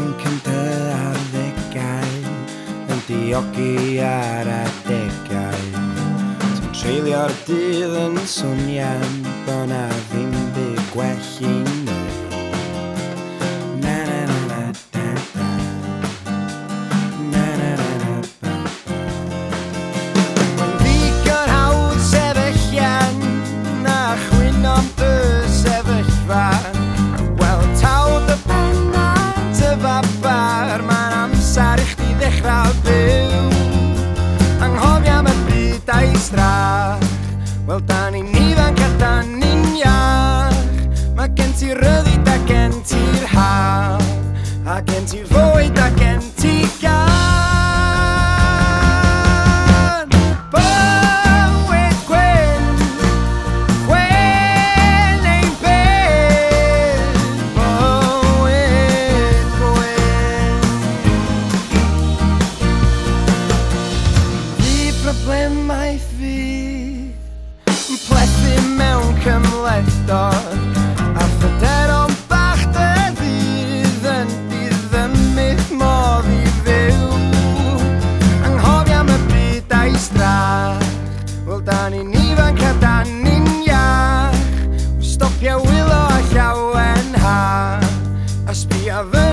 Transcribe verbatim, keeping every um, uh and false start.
ifanc yn dy arddegau yn diogi ar adegau. Ti'n treulio'r dydd yn swnio'n bo' na ddim byd gwell i neud. Na na na na da da. Na na na na ba ba. Mae'n ddigon hawdd sefyll yan a chwino'n dy sefyllfa. Wel tawd y penna dy fabar, ma'n amser i chdi ddechrau byw. Anghofio am y byd a'i strach. Wel da ni'n ifanc a da ni'n iach. Mae gen ti ryddid a gen ti'r haf, a gen ti fwyd a gen ti gan. Bywyd gwyn, gwyn ein byd. Bywyd gwyn. Fi problemau fi plethu mewn cymlethdod, a phyderon bach dy ddydd yn diddymydd modd i fyw. Anghofio am y byd a'i strach. Wel da ni'n ifanc a da ni'n iach. Stopio wylo a llawen ha, a sbïa fy